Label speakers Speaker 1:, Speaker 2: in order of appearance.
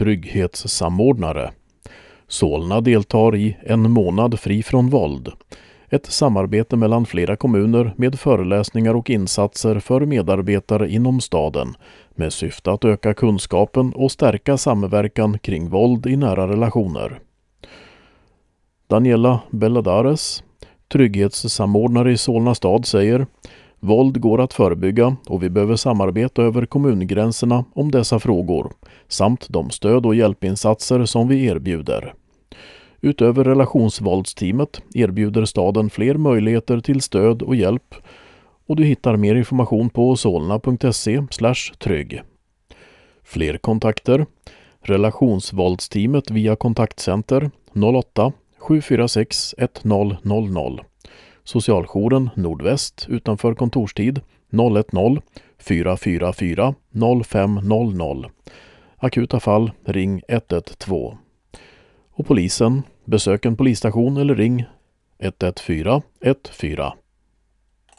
Speaker 1: trygghetssamordnare. Solna deltar i En månad fri från våld. Ett samarbete mellan flera kommuner med föreläsningar och insatser för medarbetare inom staden med syfte att öka kunskapen och stärka samverkan kring våld i nära relationer. Daniela Belladares, trygghetssamordnare i Solna stad, säger: våld går att förebygga och vi behöver samarbeta över kommungränserna om dessa frågor samt de stöd- och hjälpinsatser som vi erbjuder. Utöver relationsvåldsteamet erbjuder staden fler möjligheter till stöd och hjälp och du hittar mer information på solna.se/trygg. Fler kontakter: relationsvåldsteamet via kontaktcenter 08-746 1000. Socialjouren Nordväst utanför kontorstid 010-444 0500. Akuta fall ring 112. Och polisen, besök en polisstation eller ring 114 14.